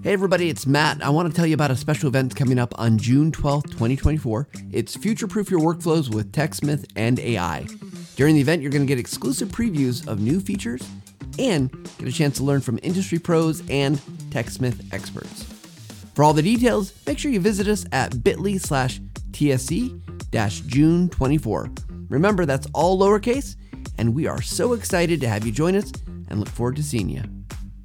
Hey everybody, it's Matt. I want to tell you about a special event coming up on June 12th, 2024. It's Future-Proof Your Workflows with TechSmith and AI. During the event, you're going to get exclusive previews of new features and get a chance to learn from industry pros and TechSmith experts. For all the details, make sure you visit us at bit.ly/TSC-June24. Remember, that's all lowercase, and we are so excited to have you join us and look forward to seeing you.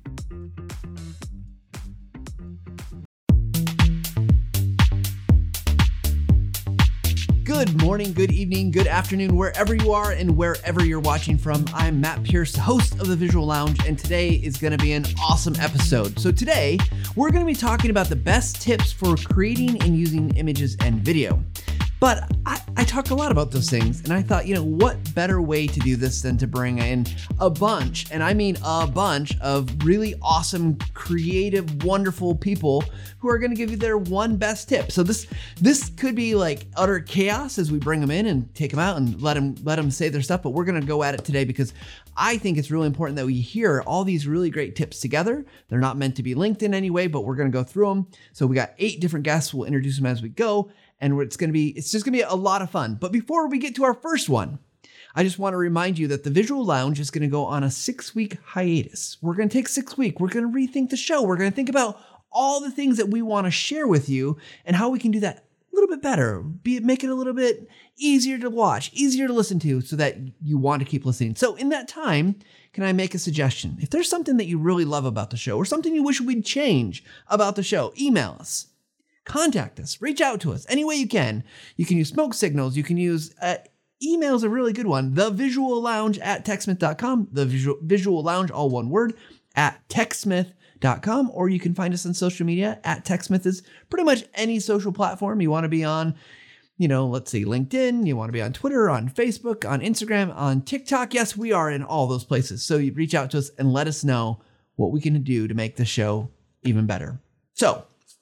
Good morning, good evening, good afternoon, wherever you are and wherever you're watching from. I'm Matt Pierce, host of the Visual Lounge, and today is going to be an awesome episode. So today, we're going to be talking about the best tips for creating and using images and video. But I talk a lot about those things, and I thought, what better way to do this than to bring in a bunch, and I mean a bunch, of really awesome, creative, wonderful people who are going to give you their one best tip. So this could be like utter chaos as we bring them in and take them out and let them say their stuff, but we're going to go at it today because I think it's really important that we hear all these really great tips together. They're not meant to be linked in any way, but we're going to go through them. So we got 8 different guests. We'll introduce them as we go. And it's just gonna be a lot of fun. But before we get to our first one, I just want to remind you that the Visual Lounge is gonna go on a 6-week hiatus. We're gonna take 6 weeks. We're gonna rethink the show. We're gonna think about all the things that we want to share with you and how we can do that a little bit better. Make it a little bit easier to watch, easier to listen to, so that you want to keep listening. So in that time, can I make a suggestion? If there's something that you really love about the show or something you wish we'd change about the show, email us. Contact us, reach out to us any way you can. You can use smoke signals. You can use email is a really good one. thevisuallounge@techsmith.com. The Visual Lounge, all one word, at techsmith.com. Or you can find us on social media at TechSmith is pretty much any social platform you want to be on. Let's see, LinkedIn. You want to be on Twitter, on Facebook, on Instagram, on TikTok. Yes, we are in all those places. So you reach out to us and let us know what we can do to make the show even better. So,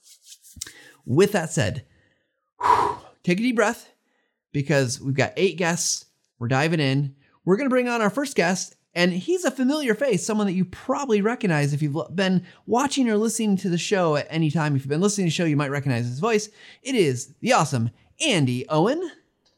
with that said, take a deep breath because we've got 8 guests. We're diving in. We're going to bring on our first guest, and he's a familiar face, someone that you probably recognize if you've been watching or listening to the show at any time. If you've been listening to the show, you might recognize his voice. It is the awesome Andy Owen.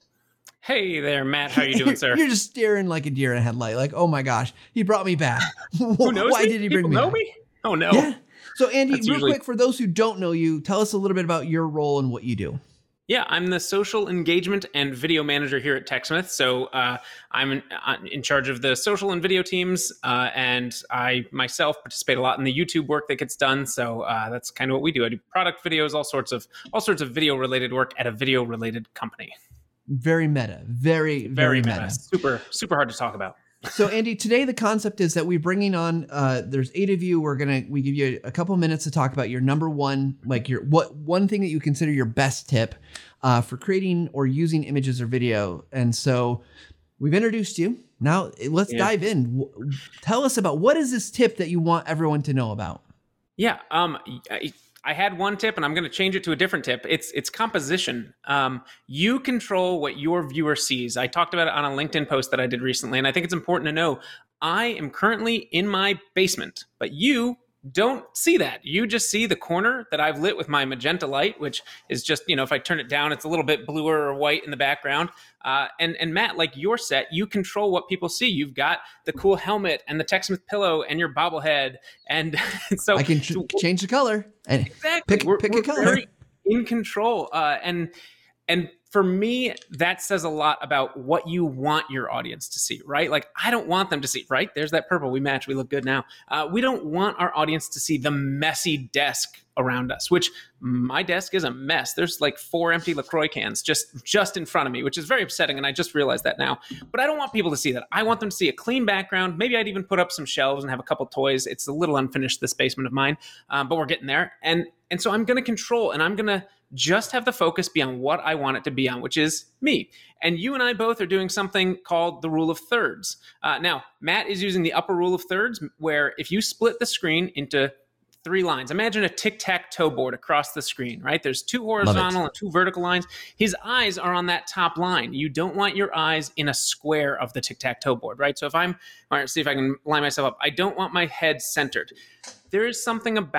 Hey there, Matt. How are you doing, sir? You're just staring like a deer in a headlight. Like, oh my gosh, he brought me back. Who knows Why me? did he bring People me know back? me? Oh, no. Yeah. So Andy, That's quick, for those who don't know you, tell us a little bit about your role and what you do. Yeah, I'm the social engagement and video manager here at TechSmith. So I'm in charge of the social and video teams, and I myself participate a lot in the YouTube work that gets done. So that's kind of what we do. I do product videos, all sorts of video related work at a video related company. Very meta, very meta. Super hard to talk about. So Andy, today the concept is that we're bringing on, there's 8 of you. We give you a couple minutes to talk about your number one, one thing that you consider your best tip for creating or using images or video. And so we've introduced you. Now let's dive in. Tell us about what is this tip that you want everyone to know about? Yeah. I had one tip and I'm going to change it to a different tip. It's composition. You control what your viewer sees. I talked about it on a LinkedIn post that I did recently, and I think it's important to know I am currently in my basement, but you don't see that. You just see the corner that I've lit with my magenta light, which is just, if I turn it down, it's a little bit bluer or white in the background. And Matt, like your set, you control what people see. You've got the cool helmet and the TechSmith pillow and your bobblehead. And so I can change the color and exactly. pick We're a color. Very in control. And for me, that says a lot about what you want your audience to see, right? Like, I don't want them to see, right? There's that purple. We match. We look good now. We don't want our audience to see the messy desk around us, which my desk is a mess. There's like 4 empty LaCroix cans just in front of me, which is very upsetting. And I just realized that now. But I don't want people to see that. I want them to see a clean background. Maybe I'd even put up some shelves and have a couple toys. It's a little unfinished, this basement of mine, but we're getting there. And so I'm going to control, and I'm going to just have the focus be on what I want it to be on, which is me. And you and I both are doing something called the rule of thirds. Now, Matt is using the upper rule of thirds, where if you split the screen into 3 lines, imagine a tic-tac-toe board across the screen, right? There's 2 horizontal and 2 vertical lines. His eyes are on that top line. You don't want your eyes in a square of the tic-tac-toe board, right? So if all right, see if I can line myself up. I don't want my head centered. There is something about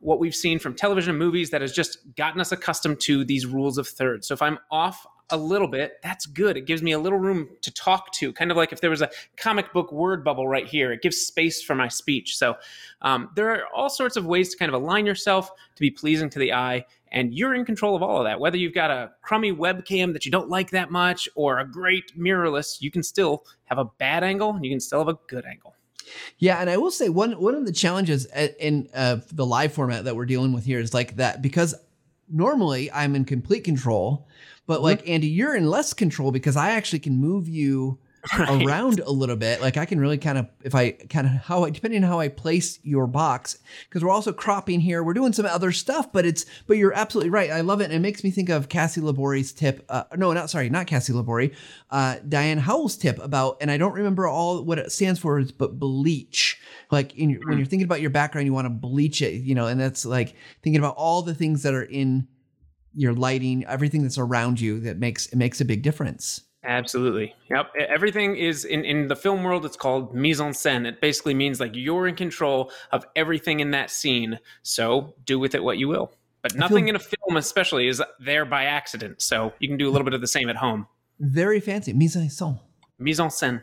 what we've seen from television and movies that has just gotten us accustomed to these rules of thirds. So if I'm off a little bit, that's good. It gives me a little room to talk to, kind of like if there was a comic book word bubble right here, it gives space for my speech. So there are all sorts of ways to kind of align yourself to be pleasing to the eye, and you're in control of all of that. Whether you've got a crummy webcam that you don't like that much or a great mirrorless, you can still have a bad angle and you can still have a good angle. Yeah, and I will say one of the challenges in the live format that we're dealing with here is like that, because normally I'm in complete control, but like Andy, you're in less control because I actually can move you around a little bit. Like I can really kind of, depending on how I place your box, because we're also cropping here, we're doing some other stuff, but you're absolutely right. I love it. And it makes me think of Cassie Labori's tip. Not Cassie Labori, Diane Howell's tip about, and I don't remember all what it stands for, but bleach. Like when you're thinking about your background, you want to bleach it, and that's like thinking about all the things that are in your lighting, everything that's around you that makes a big difference. Absolutely. Yep. Everything is in the film world. It's called mise en scène. It basically means like you're in control of everything in that scene. So do with it what you will. But nothing in a film especially is there by accident. So you can do a little bit of the same at home. Very fancy. Mise en scène. Mise en scène.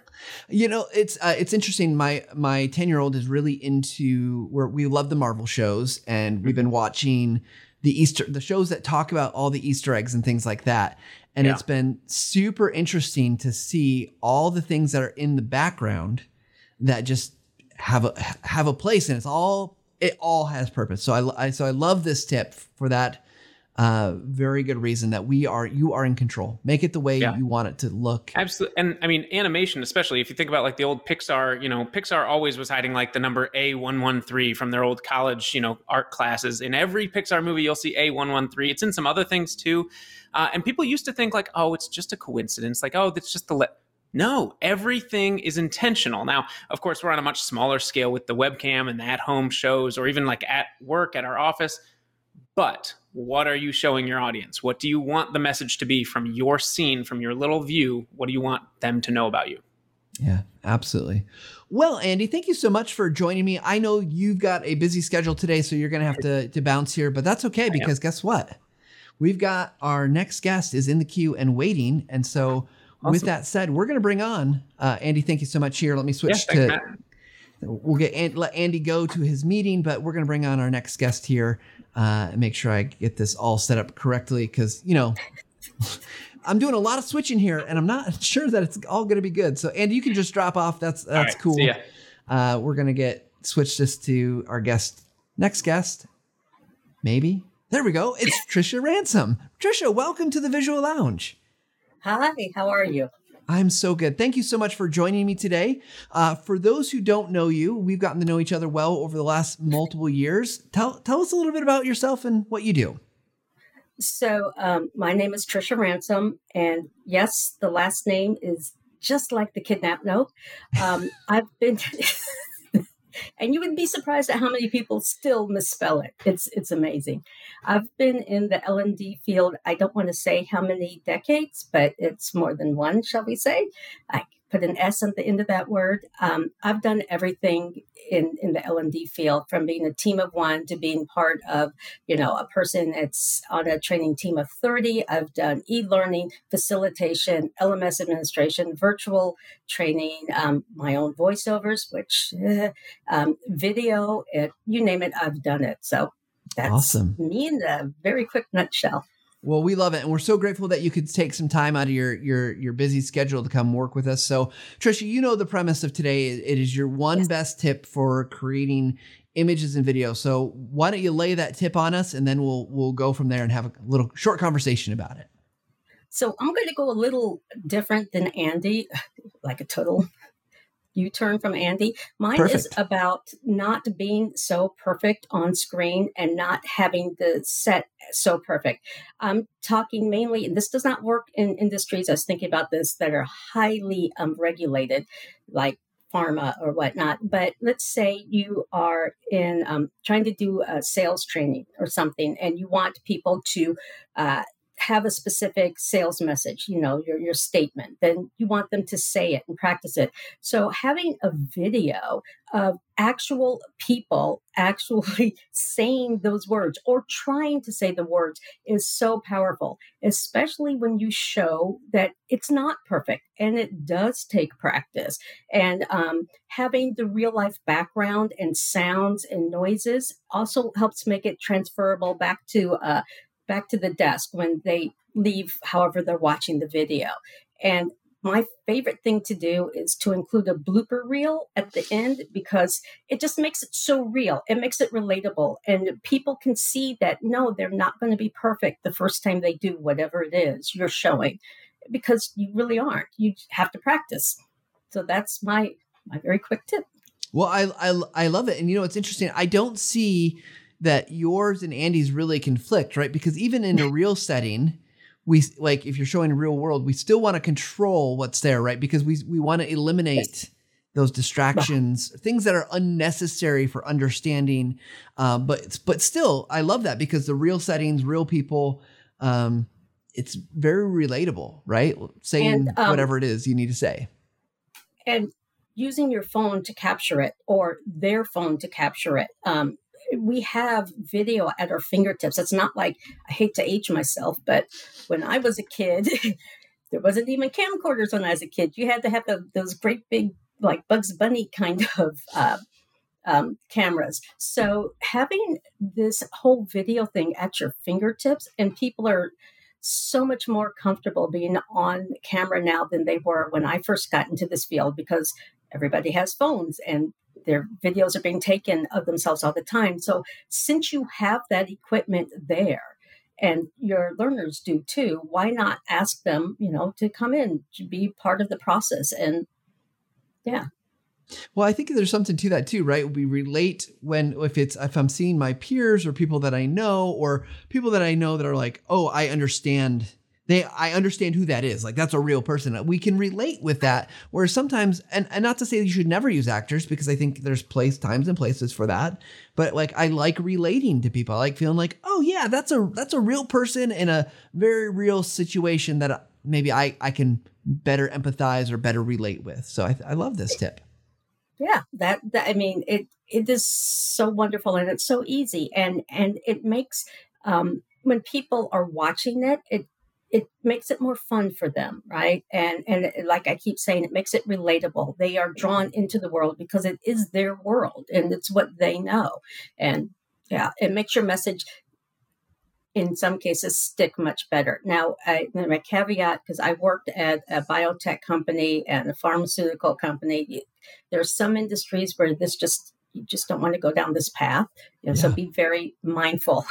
It's interesting. My 10-year-old is really into we love the Marvel shows, and we've been watching the shows that talk about all the Easter eggs and things like that. And it's been super interesting to see all the things that are in the background that just have a place, and it all has purpose. So I love this tip for that very good reason that you are in control. Make it the way you want it to look. Absolutely. And I mean, animation, especially if you think about like the old Pixar, Pixar always was hiding like the number A113 from their old college, art classes. In every Pixar movie, you'll see A113. It's in some other things too. And people used to think like, oh, it's just a coincidence. Like, oh, that's just No, everything is intentional. Now, of course, we're on a much smaller scale with the webcam and the at-home shows, or even like at work at our office. But what are you showing your audience? What do you want the message to be from your scene, from your little view? What do you want them to know about you? Yeah, absolutely. Well, Andy, thank you so much for joining me. I know you've got a busy schedule today, so you're going to have to bounce here, but that's okay, because guess what? We've got our next guest is in the queue and waiting. And so with that said, we're going to bring on Andy. Thank you so much here. Let me switch we'll let Andy go to his meeting, but we're going to bring on our next guest here and make sure I get this all set up correctly. Cause I'm doing a lot of switching here and I'm not sure that it's all going to be good. So Andy, you can just drop off. That's right, cool. See ya. We're going to switch this to our next guest. Maybe. There we go. It's Trisha Ransom. Trisha, welcome to the Visual Lounge. Hi, how are you? I'm so good. Thank you so much for joining me today. For those who don't know you, we've gotten to know each other well over the last multiple years. Tell us a little bit about yourself and what you do. So my name is Trisha Ransom, and yes, the last name is just like the kidnap note. I've been... And you would be surprised at how many people still misspell it. It's amazing. I've been in the L&D field, I don't want to say how many decades, but it's more than one, shall we say. I put an S at the end of that word. I've done everything in the L&D field, from being a team of one to being part of, a person that's on a training team of 30. I've done e-learning, facilitation, LMS administration, virtual training, my own voiceovers, which video, you name it, I've done it. So that's awesome. Me in a very quick nutshell. Well, we love it. And we're so grateful that you could take some time out of your busy schedule to come work with us. So Trisha, the premise of today, it is your one best tip for creating images and video. So why don't you lay that tip on us, and then we'll go from there and have a little short conversation about it. So I'm going to go a little different than Andy, like a total U-turn from Andy. Mine Perfect. Is about not being so perfect on screen and not having the set so perfect. I'm talking mainly, and this does not work in industries, I was thinking about this, that are highly regulated, like pharma or whatnot. But let's say you are trying to do a sales training or something, and you want people to have a specific sales message, your statement, then you want them to say it and practice it. So having a video of actual people actually saying those words or trying to say the words is so powerful, especially when you show that it's not perfect and it does take practice. And having the real life background and sounds and noises also helps make it transferable back to the desk when they leave, however they're watching the video. And my favorite thing to do is to include a blooper reel at the end, because it just makes it so real. It makes it relatable. And people can see that, no, they're not going to be perfect the first time they do whatever it is you're showing, because you really aren't. You have to practice. So that's my very quick tip. Well, I love it. And it's interesting. I don't see that yours and Andy's really conflict, right? Because even in a real setting, we like, if you're showing a real world, we still want to control what's there, right? Because we want to eliminate those distractions, things that are unnecessary for understanding. But still, I love that, because the real settings, real people, it's very relatable, right? Saying whatever it is you need to say. And using your phone to capture it, or their phone to capture it. We have video at our fingertips. It's not like, I hate to age myself, but when I was a kid, there wasn't even camcorders when I was a kid. You had to have those great big, like Bugs Bunny kind of cameras. So having this whole video thing at your fingertips, and people are so much more comfortable being on camera now than they were when I first got into this field, because everybody has phones and their videos are being taken of themselves all the time. So since you have that equipment there, and your learners do too, why not ask them, to come in, to be part of the process? And yeah. Well, I think there's something to that too, right? We relate if I'm seeing my peers or people that I know, or people that I know that are like, oh, I understand who that is. Like, that's a real person. We can relate with that. Whereas sometimes, and not to say that you should never use actors, because I think there's times and places for that. But like, I like relating to people. I like feeling like, oh yeah, that's a real person in a very real situation that maybe I can better empathize or better relate with. So I love this tip. Yeah, that I mean, it is so wonderful, and it's so easy, and it makes when people are watching it makes it more fun for them, right? And like I keep saying, it makes it relatable. They are drawn into the world because it is their world and it's what they know. And yeah, it makes your message, in some cases, stick much better. Now, my caveat, because I worked at a biotech company and a pharmaceutical company, there's some industries where you just don't want to go down this path. So be very mindful.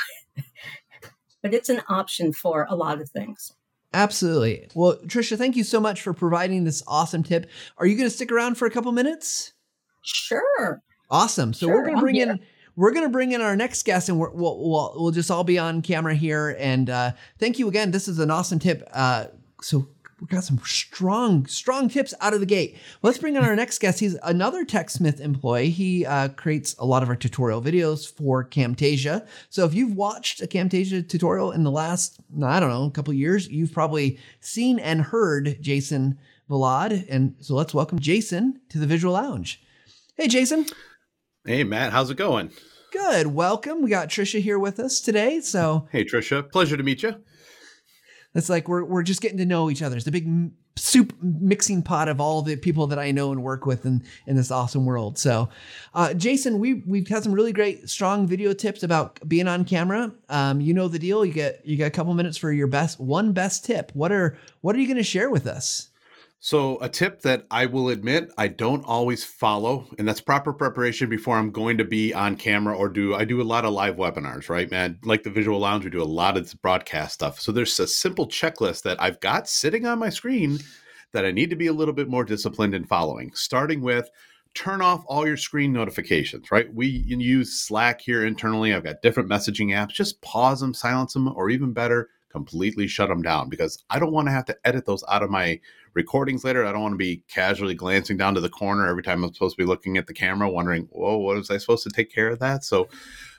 But it's an option for a lot of things. Absolutely. Well, Trisha, thank you so much for providing this awesome tip. Are you going to stick around for a couple minutes? Sure. Awesome. So we're going to bring in our next guest, and we'll just all be on camera here. And thank you again. This is an awesome tip. So we got some strong tips out of the gate. Let's bring in our next guest. He's another TechSmith employee. He creates a lot of our tutorial videos for Camtasia. So if you've watched a Camtasia tutorial in the last, a couple of years, you've probably seen and heard Jason Vlad. And so let's welcome Jason to the Visual Lounge. Hey, Jason. Hey, Matt. How's it going? Good. Welcome. We got Trisha here with us today. So hey, Trisha. Pleasure to meet you. It's like we're just getting to know each other. It's a big soup mixing pot of all the people that I know and work with in this awesome world. So, Jason, we've had some really great, strong video tips about being on camera. You know the deal. You get a couple minutes for your best tip. What are you going to share with us? So a tip that I will admit I don't always follow, and that's proper preparation before I'm going to be on camera I do a lot of live webinars, right, man? Like the Visual Lounge, we do a lot of broadcast stuff. So there's a simple checklist that I've got sitting on my screen that I need to be a little bit more disciplined in following, starting with turn off all your screen notifications, right? We use Slack here internally. I've got different messaging apps. Just pause them, silence them, or even better, completely shut them down, because I don't want to have to edit those out of my recordings later. I don't want to be casually glancing down to the corner every time I'm supposed to be looking at the camera, wondering, whoa, what was I supposed to take care of that? So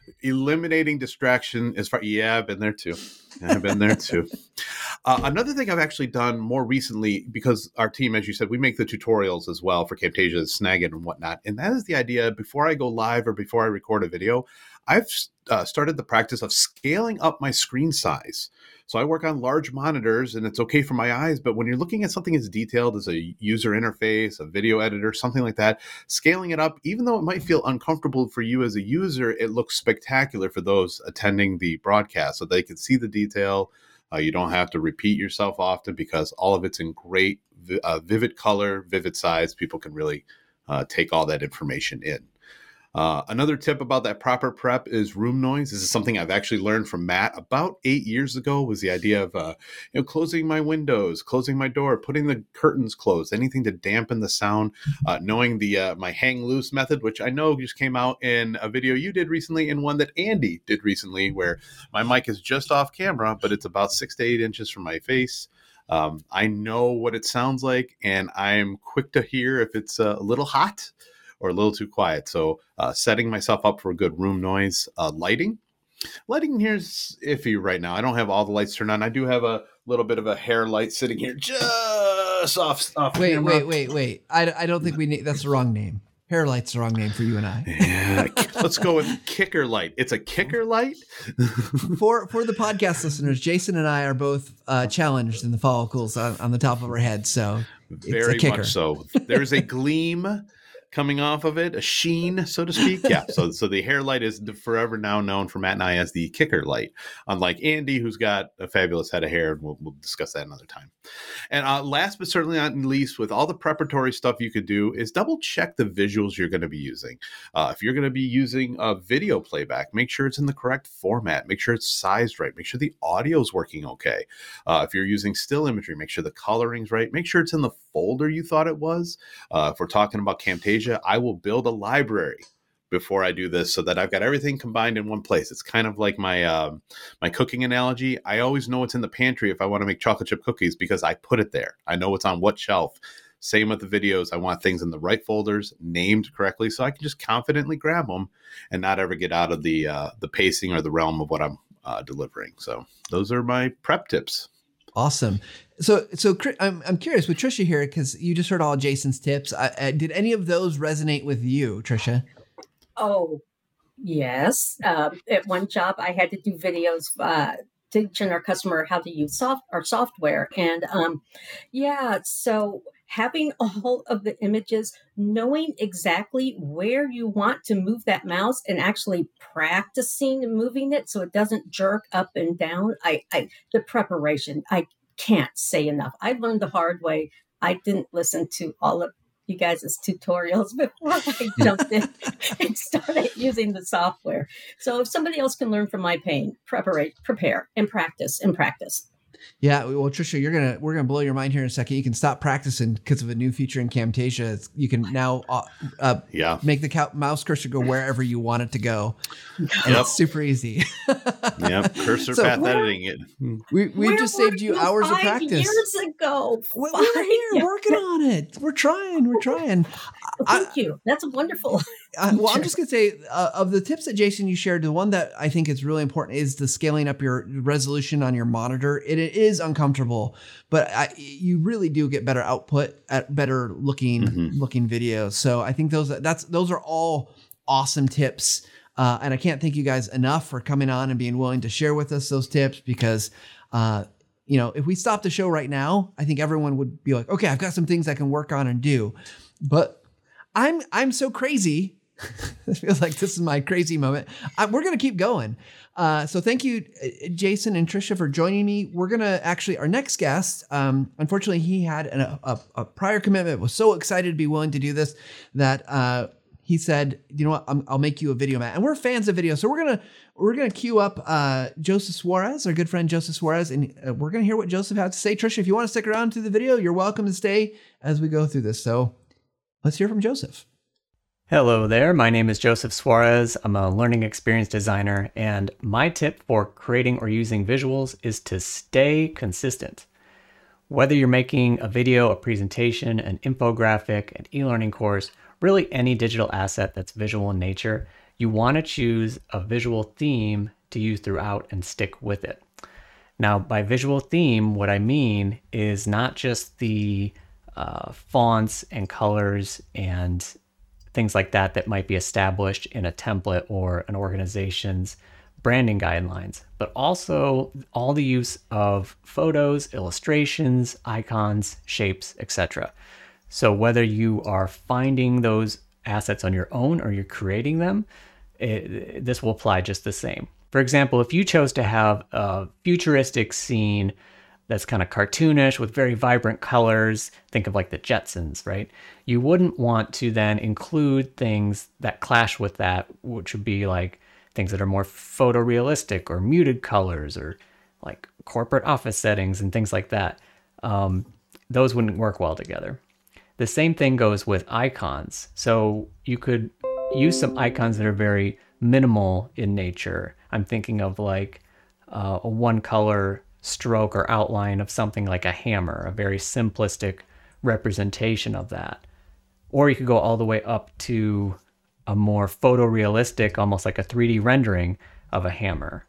eliminating distraction as far. Yeah, I've been there too. I've been there too. Another thing I've actually done more recently, because our team, as you said, we make the tutorials as well for Camtasia, Snagit and whatnot. And that is the idea. Before I go live or before I record a video, I've started the practice of scaling up my screen size. So I work on large monitors and it's okay for my eyes. But when you're looking at something as detailed as a user interface, a video editor, something like that, scaling it up, even though it might feel uncomfortable for you as a user, it looks spectacular for those attending the broadcast so they can see the detail. You don't have to repeat yourself often because all of it's in great, vivid color, vivid size. People can really take all that information in. Another tip about that proper prep is room noise. This is something I've actually learned from Matt about 8 years ago, was the idea of closing my windows, closing my door, putting the curtains closed, anything to dampen the sound, knowing the my hang loose method, which I know just came out in a video you did recently and one that Andy did recently, where my mic is just off camera, but it's about 6 to 8 inches from my face. I know what it sounds like, and I'm quick to hear if it's a little hot or a little too quiet. So setting myself up for good room noise. Lighting here is iffy right now. I don't have all the lights turned on. I do have a little bit of a hair light sitting here just off camera. Wait. I don't think we need, that's the wrong name. Hair light's the wrong name for you and I. Yeah, let's go with kicker light. It's a kicker light. For the podcast listeners, Jason and I are both challenged in the follicles on the top of our heads. So very it's a kicker. Much so. There's a gleam coming off of it, a sheen, so to speak. Yeah. So the hair light is forever now known for Matt and I as the kicker light, unlike Andy, who's got a fabulous head of hair. And we'll discuss that another time. And last but certainly not least, with all the preparatory stuff you could do is double check the visuals you're going to be using. If you're going to be using a video playback, make sure it's in the correct format. Make sure it's sized right. Make sure the audio is working okay. If you're using still imagery, make sure the coloring's right. Make sure it's in the folder you thought it was. If we're talking about Camtasia, I will build a library before I do this so that I've got everything combined in one place. It's kind of like my my cooking analogy. I always know what's in the pantry if I want to make chocolate chip cookies because I put it there. I know what's on what shelf. Same with the videos. I want things in the right folders, named correctly, so I can just confidently grab them and not ever get out of the pacing or the realm of what I'm delivering. So those are my prep tips. Awesome. So I'm curious with Trisha here, because you just heard all Jason's tips. Did any of those resonate with you, Trisha? Oh, yes. At one job, I had to do videos teaching our customer how to use our software. And so having all of the images, knowing exactly where you want to move that mouse and actually practicing moving it so it doesn't jerk up and down. The preparation, I can't say enough. I learned the hard way. I didn't listen to all of you guys' tutorials before I jumped in and started using the software. So if somebody else can learn from my pain, prepare and practice. Yeah, well, Trisha, we're gonna blow your mind here in a second. You can stop practicing because of a new feature in Camtasia. You can now make the mouse cursor go wherever you want it to go, and it's super easy. Yep, cursor path editing it. We just saved you hours of practice. Years ago, we're here working on it. We're trying. Thank you. That's a wonderful. Well, I'm just gonna say of the tips that Jason you shared, the one that I think is really important is the scaling up your resolution on your monitor. It is uncomfortable, but you really do get better output at better looking videos. So I think those are all awesome tips. And I can't thank you guys enough for coming on and being willing to share with us those tips, because if we stopped the show right now, I think everyone would be like, okay, I've got some things I can work on and do. But I'm so crazy. It feels like this is my crazy moment. We're going to keep going. So thank you, Jason and Trisha, for joining me. We're going to actually, our next guest, unfortunately, he had a prior commitment, was so excited to be willing to do this that he said, you know what, I'll make you a video, Matt. And we're fans of video. So we're going to queue up Joseph Suarez, our good friend Joseph Suarez, and we're going to hear what Joseph had to say. Trisha, if you want to stick around to the video, you're welcome to stay as we go through this. So let's hear from Joseph. Hello there, my name is Joseph Suarez. I'm a learning experience designer, and my tip for creating or using visuals is to stay consistent. Whether you're making a video, a presentation, an infographic, an e-learning course, really any digital asset that's visual in nature, you want to choose a visual theme to use throughout and stick with it. Now, by visual theme, what I mean is not just the fonts and colors and things like that that might be established in a template or an organization's branding guidelines, but also all the use of photos, illustrations, icons, shapes, etc. So whether you are finding those assets on your own or you're creating them, this will apply just the same. For example, if you chose to have a futuristic scene that's kind of cartoonish with very vibrant colors, think of like the Jetsons, right? You wouldn't want to then include things that clash with that, which would be like things that are more photorealistic or muted colors or like corporate office settings and things like that. Those wouldn't work well together. The same thing goes with icons. So you could use some icons that are very minimal in nature. I'm thinking of like a one color stroke or outline of something like a hammer, a very simplistic representation of that. Or you could go all the way up to a more photorealistic, almost like a 3D rendering of a hammer.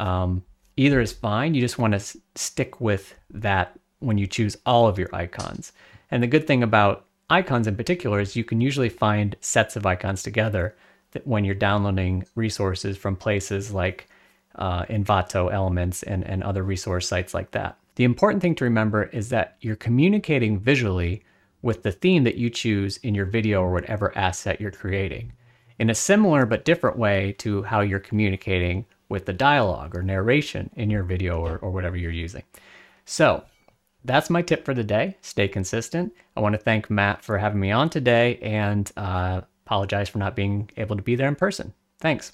Either is fine. You just want to stick with that when you choose all of your icons. And the good thing about icons in particular is you can usually find sets of icons together that when you're downloading resources from places like Envato, Elements, and other resource sites like that. The important thing to remember is that you're communicating visually with the theme that you choose in your video or whatever asset you're creating, in a similar but different way to how you're communicating with the dialogue or narration in your video or whatever you're using. So that's my tip for the day. Stay consistent. I want to thank Matt for having me on today and apologize for not being able to be there in person. Thanks.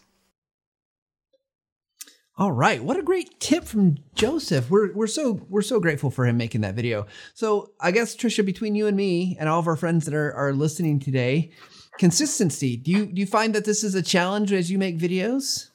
All right, what a great tip from Joseph. We're so grateful for him making that video. So I guess, Trisha, between you and me and all of our friends that are listening today, consistency. Do you find that this is a challenge as you make videos?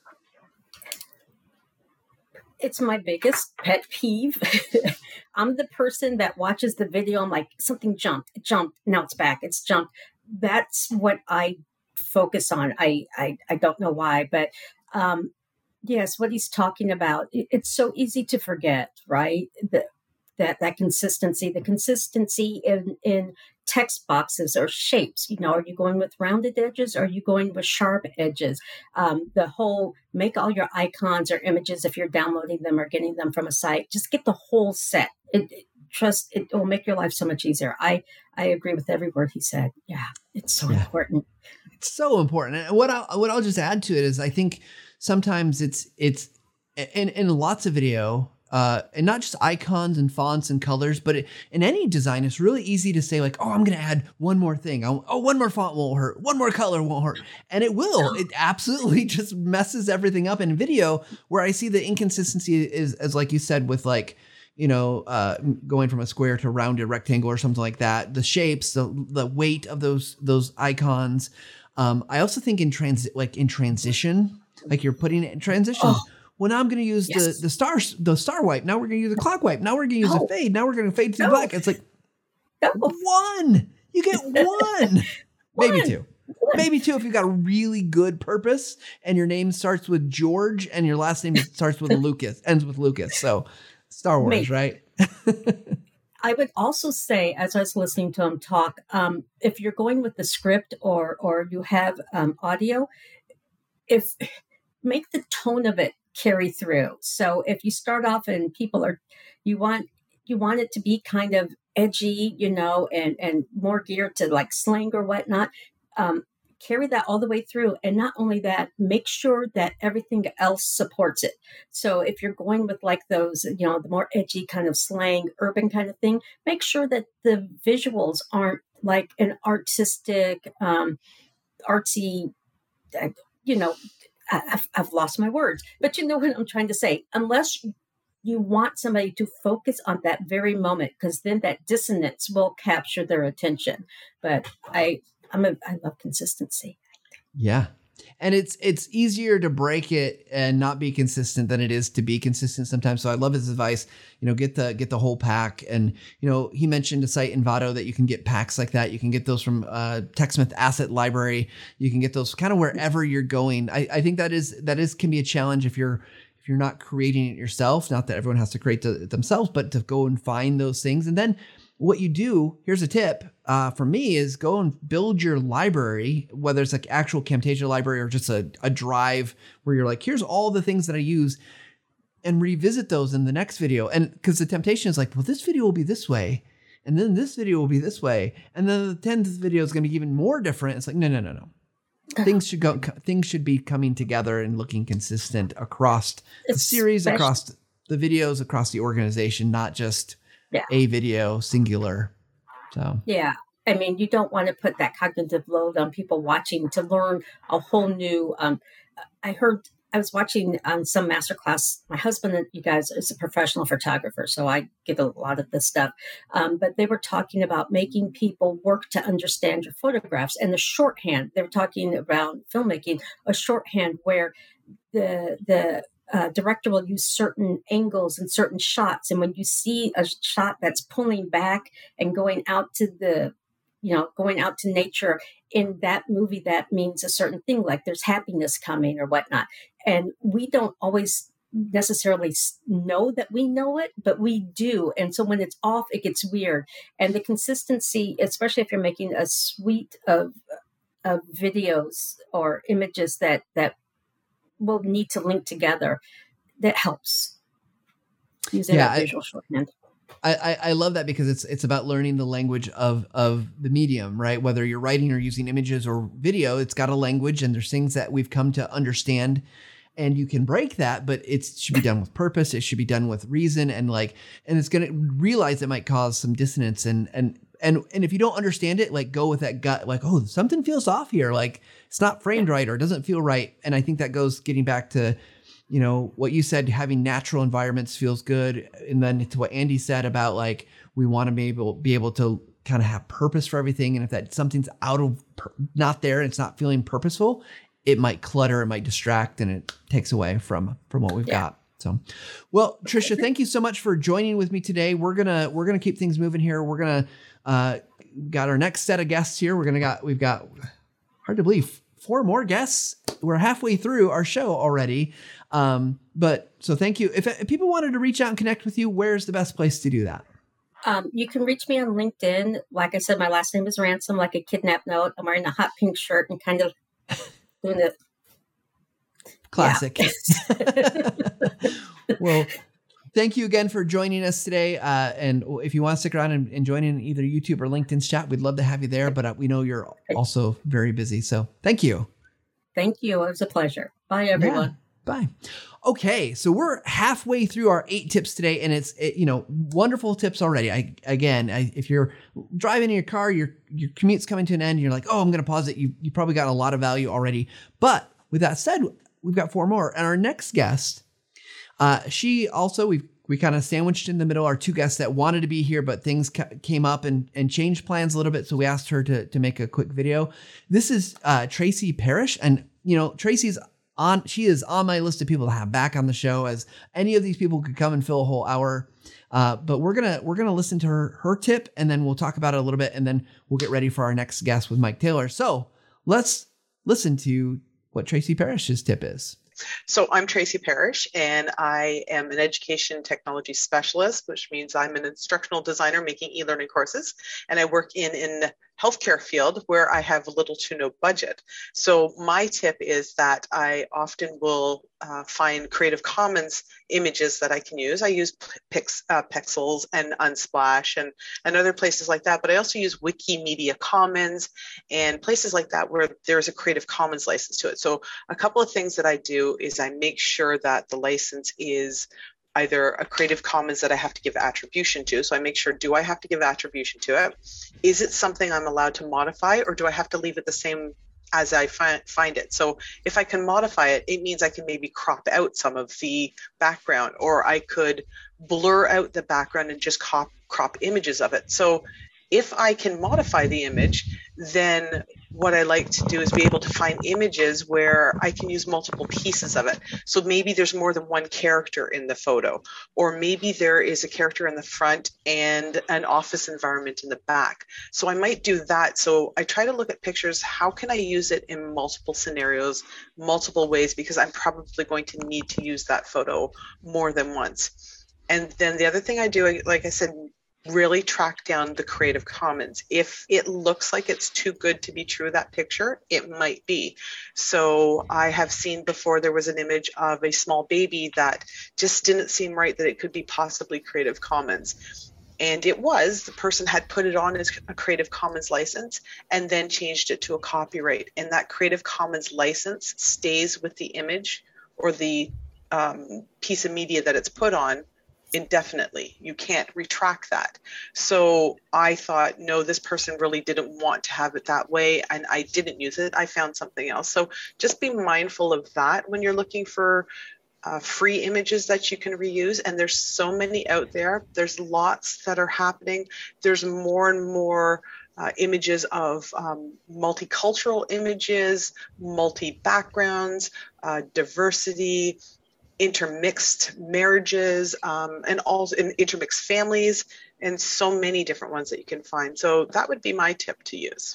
It's my biggest pet peeve. I'm the person that watches the video. I'm like, something jumped, it jumped, now it's back, it's jumped. That's what I focus on. I don't know why, but yes, what he's talking about, it's so easy to forget, right? That consistency, the consistency in text boxes or shapes. Are you going with rounded edges? Or are you going with sharp edges? The whole make all your icons or images, if you're downloading them or getting them from a site, just get the whole set. It will make your life so much easier. I agree with every word he said. Yeah, it's so important. It's so important. And what I'll just add to it is I think sometimes it's in lots of video, and not just icons and fonts and colors, but in any design, it's really easy to say like, oh, I'm going to add one more thing. One more font won't hurt. One more color won't hurt. And it will. It absolutely just messes everything up in video, where I see the inconsistency is, as like you said, with like, going from a square to a rounded rectangle or something like that. The shapes, the weight of those icons. I also think in transition, like you're putting it in transition. Oh. Well, now I'm going to use the star wipe. Now we're going to use the clock wipe. Now we're going to use a fade. Now we're going to fade to black. It's like one. You get one. Maybe two. Maybe two if you've got a really good purpose and your name starts with George and your last name starts with Lucas, ends with Lucas. So Star Wars, right? I would also say, as I was listening to him talk, if you're going with the script or you have audio, make the tone of it carry through. So if you start off and you want it to be kind of edgy, and more geared to like slang or whatnot, carry that all the way through. And not only that, make sure that everything else supports it. So if you're going with like those, the more edgy kind of slang, urban kind of thing, make sure that the visuals aren't like an artistic, artsy, I've lost my words, but you know what I'm trying to say. Unless you want somebody to focus on that very moment, because then that dissonance will capture their attention. But I love consistency. Yeah. And it's easier to break it and not be consistent than it is to be consistent sometimes. So I love his advice, get the whole pack. And, he mentioned a site Envato that you can get packs like that. You can get those from TechSmith Asset Library. You can get those kind of wherever you're going. I think that can be a challenge if you're not creating it yourself. Not that everyone has to create it themselves, but to go and find those things. And then what you do, here's a tip for me, is go and build your library, whether it's like actual Camtasia library or just a drive where you're like, here's all the things that I use, and revisit those in the next video. And because the temptation is like, well, this video will be this way, and then this video will be this way, and then the 10th video is going to be even more different. It's like, no. Things should be coming together and looking consistent across the series, across the videos, across the organization, not just a video singular. So yeah, I mean, you don't want to put that cognitive load on people watching to learn a whole new. I was watching some masterclass. My husband, you guys, is a professional photographer, so I get a lot of this stuff. But they were talking about making people work to understand your photographs and the shorthand. They were talking about filmmaking, a shorthand where the director will use certain angles and certain shots. And when you see a shot that's pulling back and going out to nature in that movie, that means a certain thing, like there's happiness coming or whatnot. And we don't always necessarily know that we know it, but we do. And so when it's off, it gets weird. And the consistency, especially if you're making a suite of videos or images that will need to link together, that helps using a visual shorthand. I love that because it's about learning the language of the medium, right? Whether you're writing or using images or video, it's got a language, and there's things that we've come to understand, and you can break that, but it should be done with purpose. It should be done with reason, and it's going to realize it might cause some dissonance, and if you don't understand it, like, go with that gut, like, oh, something feels off here. Like, it's not framed right, or it doesn't feel right. And I think that goes getting back to, what you said, having natural environments feels good. And then to what Andy said about, like, we want to be able to kind of have purpose for everything. And if that something's not there and it's not feeling purposeful, it might clutter, it might distract, and it takes away from what we've got. So, well, Tricia, thank you so much for joining with me today. We're gonna keep things moving here. We're gonna got our next set of guests here. We've got hard to believe 4 more guests. We're halfway through our show already. But so thank you. If people wanted to reach out and connect with you, where's the best place to do that? You can reach me on LinkedIn. Like I said, my last name is Ransom, like a kidnap note. I'm wearing a hot pink shirt and kind of doing it. Classic. Yeah. Well, thank you again for joining us today. And if you want to stick around and join in either YouTube or LinkedIn's chat, we'd love to have you there. But we know you're also very busy. So thank you. Thank you. It was a pleasure. Bye, everyone. Yeah. Bye. Okay, so we're halfway through our 8 tips today, and it's wonderful tips already. If you're driving in your car, your commute's coming to an end, and you're like, oh, I'm going to pause it. You probably got a lot of value already. But with that said, we've got 4 more, and our next guest, she also we kind of sandwiched in the middle our 2 guests that wanted to be here, but things came up and changed plans a little bit, so we asked her to make a quick video. This is Tracy Parrish, and she is on my list of people to have back on the show, as any of these people could come and fill a whole hour. But we're gonna listen to her tip, and then we'll talk about it a little bit, and then we'll get ready for our next guest with Mike Taylor. So let's listen to what Tracy Parrish's tip is. So I'm Tracy Parrish, and I am an education technology specialist, which means I'm an instructional designer making e-learning courses, and I work in healthcare field where I have little to no budget. So my tip is that I often will find Creative Commons images that I can use. I use Pexels and Unsplash and other places like that, but I also use Wikimedia Commons and places like that where there's a Creative Commons license to it. So a couple of things that I do is I make sure that the license is either a Creative Commons that I have to give attribution to. So I make sure, do I have to give attribution to it? Is it something I'm allowed to modify, or do I have to leave it the same as I find it? So if I can modify it, it means I can maybe crop out some of the background, or I could blur out the background and just crop images of it. So if I can modify the image, then what I like to do is be able to find images where I can use multiple pieces of it. So maybe there's more than one character in the photo, or maybe there is a character in the front and an office environment in the back. So I might do that. So I try to look at pictures. How can I use it in multiple scenarios, multiple ways, because I'm probably going to need to use that photo more than once. And then the other thing I do, like I said, really track down the Creative Commons. If it looks like it's too good to be true, that picture, it might be. So I have seen before, there was an image of a small baby that just didn't seem right that it could be possibly Creative Commons. And it was, the person had put it on as a Creative Commons license and then changed it to a copyright. And that Creative Commons license stays with the image or the piece of media that it's put on indefinitely. You can't retract that. So I thought, no, this person really didn't want to have it that way, and I didn't use it. I found something else. So just be mindful of that when you're looking for free images that you can reuse. And there's so many out there. There's lots that are happening. There's more and more images of multicultural images, multi-backgrounds, diversity, intermixed marriages, and also intermixed families, and so many different ones that you can find. So that would be my tip to use.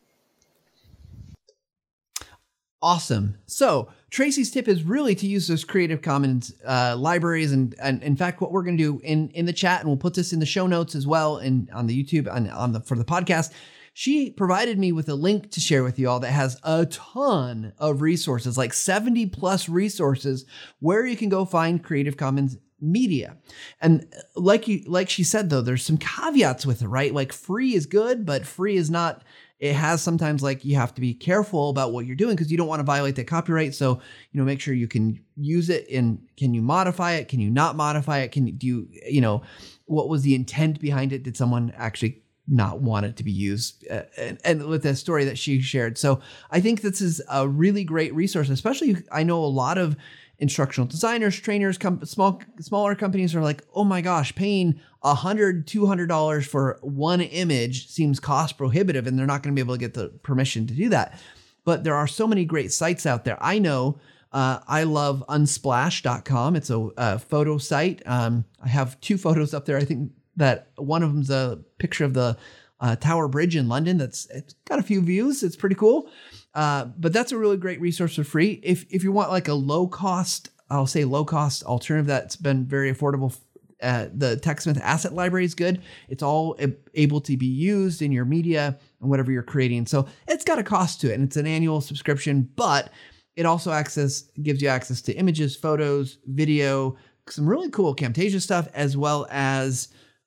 Awesome. So Tracy's tip is really to use those Creative Commons libraries. And in fact, what we're going to do in the chat, and we'll put this in the show notes as well, and on the YouTube for the podcast, she provided me with a link to share with you all that has a ton of resources, like 70 plus resources where you can go find Creative Commons media. And like she said, though, there's some caveats with it, right? Like free is good, but free is not. It has sometimes, like, you have to be careful about what you're doing because you don't want to violate that copyright. So, make sure you can use it. And can you modify it? Can you not modify it? What was the intent behind it? Did someone actually not want it to be used? And with the story that she shared. So I think this is a really great resource, especially I know a lot of instructional designers, trainers, smaller companies are like, oh my gosh, paying $100, $200 for one image seems cost prohibitive, and they're not going to be able to get the permission to do that. But there are so many great sites out there. I know I love unsplash.com. It's a photo site. I have 2 photos up there. I think that one of them's a picture of the Tower Bridge in London. It's got a few views. It's pretty cool. But that's a really great resource for free. If you want like a low cost alternative that's been very affordable, the TechSmith Asset Library is good. It's all able to be used in your media and whatever you're creating. So it's got a cost to it, and it's an annual subscription, but it also gives you access to images, photos, video, some really cool Camtasia stuff, as well as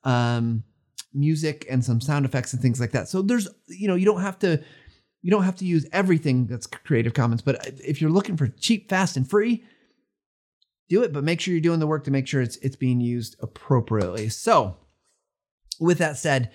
music and some sound effects and things like that. So there's, you don't have to use everything that's Creative Commons, but if you're looking for cheap, fast, and free, do it, but make sure you're doing the work to make sure it's being used appropriately. So with that said,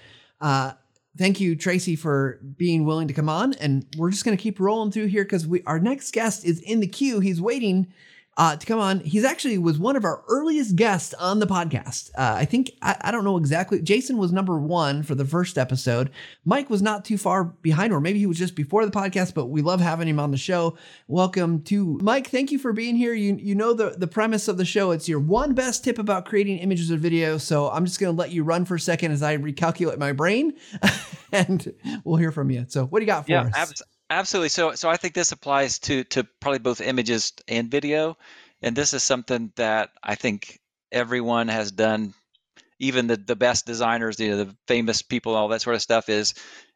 thank you, Tracy, for being willing to come on, and we're just going to keep rolling through here because our next guest is in the queue. He's waiting to come on. He's actually was one of our earliest guests on the podcast. I think, I don't know exactly. Jason was number 1 for the first episode. Mike was not too far behind, or maybe he was just before the podcast, but we love having him on the show. Welcome to Mike. Thank you for being here. You know the premise of the show. It's your one best tip about creating images or video. So I'm just going to let you run for a second as I recalculate my brain and we'll hear from you. So what do you got for us? Absolutely. So I think this applies to probably both images and video. And this is something that I think everyone has done, even the best designers, the famous people, all that sort of stuff, is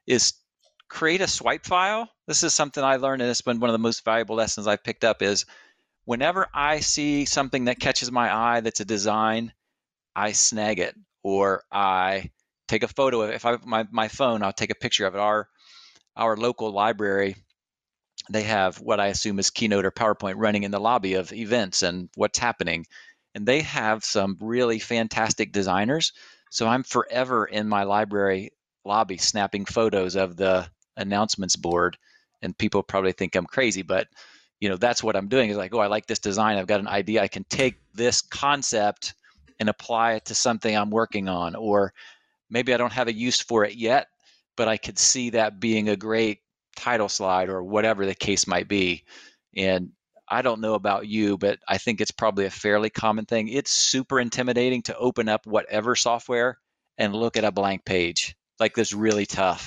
create a swipe file. This is something I learned, and it's been one of the most valuable lessons I've picked up, is whenever I see something that catches my eye that's a design, I snag it, or I take a photo of it. If I have my phone, I'll take a picture of it. Our local library, they have what I assume is Keynote or PowerPoint running in the lobby of events and what's happening. And they have some really fantastic designers. So I'm forever in my library lobby snapping photos of the announcements board. And people probably think I'm crazy, but that's what I'm doing, is like, oh, I like this design. I've got an idea. I can take this concept and apply it to something I'm working on. Or maybe I don't have a use for it yet, but I could see that being a great title slide or whatever the case might be. And I don't know about you, but I think it's probably a fairly common thing. It's super intimidating to open up whatever software and look at a blank page. Like, that's really tough.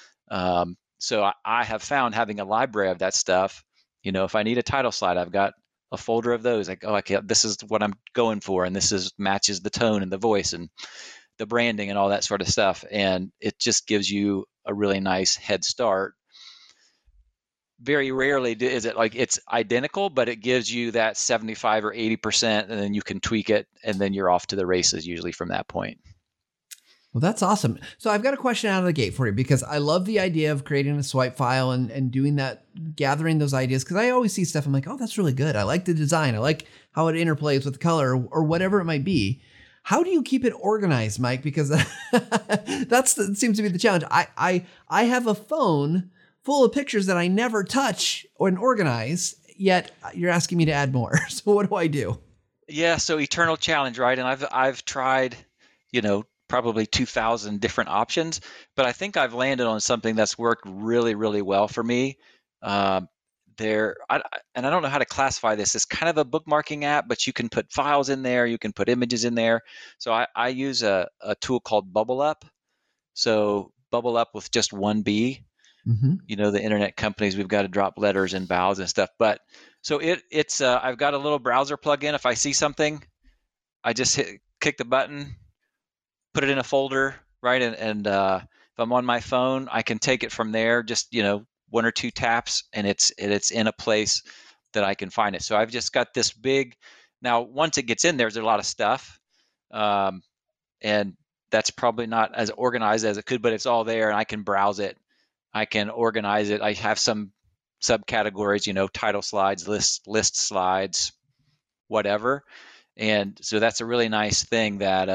So I have found having a library of that stuff, if I need a title slide, I've got a folder of those. Like, oh, okay, this is what I'm going for, and this matches the tone and the voice and the branding and all that sort of stuff. And it just gives you a really nice head start. Very rarely is it like it's identical, but it gives you that 75 or 80%, and then you can tweak it, and then you're off to the races usually from that point. Well, that's awesome. So I've got a question out of the gate for you, because I love the idea of creating a swipe file and doing that, gathering those ideas, because I always see stuff, I'm like, oh, that's really good. I like the design. I like how it interplays with the color or whatever it might be. How do you keep it organized, Mike? Because that seems to be the challenge. I have a phone full of pictures that I never touch or organize, yet you're asking me to add more. So what do I do? Yeah, so eternal challenge, right? And I've tried, probably 2,000 different options, but I think I've landed on something that's worked really, really well for me. And I don't know how to classify this. It's kind of a bookmarking app, but you can put files in there, you can put images in there. So I use a tool called Bubble Up. So Bubble Up with just one B. Mm-hmm. The internet companies, we've got to drop letters and vowels and stuff. But so it's I've got a little browser plugin. If I see something, I just click the button, put it in a folder, right? And if I'm on my phone, I can take it from there, just, one or two taps, and it's in a place that I can find it. So I've just got this big, now once it gets in there's a lot of stuff. And that's probably not as organized as it could, but it's all there and I can browse it. I can organize it. I have some subcategories, title slides, list slides, whatever. And so that's a really nice thing that,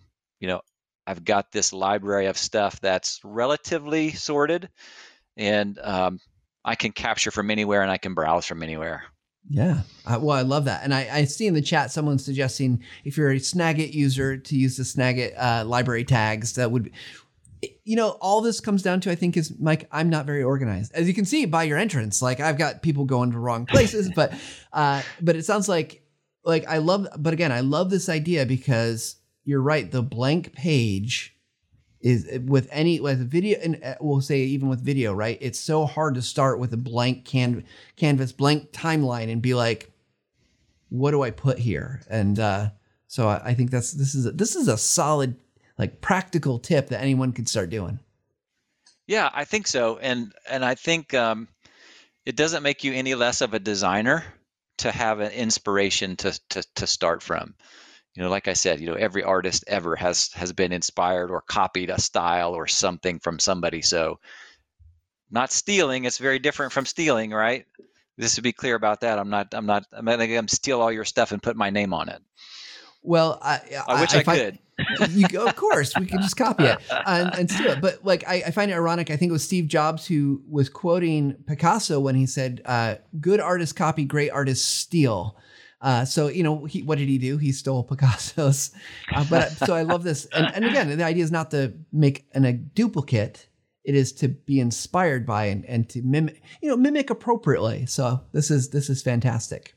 I've got this library of stuff that's relatively sorted, and I can capture from anywhere and I can browse from anywhere. Yeah. Well, I love that. And I see in the chat someone suggesting if you're a Snagit user to use the Snagit library tags. That would be, all this comes down to, I think, is, Mike, I'm not very organized. As you can see by your entrance, like I've got people going to wrong places, but it sounds like I love this idea, because you're right. The blank page is with video, and we'll say even with video, right? It's so hard to start with a blank canvas, blank timeline and be like, what do I put here? And so I think this is a solid, like, practical tip that anyone could start doing. Yeah, I think so. And I think it doesn't make you any less of a designer to have an inspiration to start from. Like I said, every artist ever has been inspired or copied a style or something from somebody. So not stealing, it's very different from stealing, right? Just to be clear about that. I'm not going to steal all your stuff and put my name on it. Well, I wish I could. Of course, we can just copy it and steal it. But I find it ironic. I think it was Steve Jobs who was quoting Picasso when he said, good artists copy, great artists steal. So, what did he do? He stole Picasso's. So I love this. And again, the idea is not to make a duplicate. It is to be inspired by and to mimic appropriately. So this is fantastic.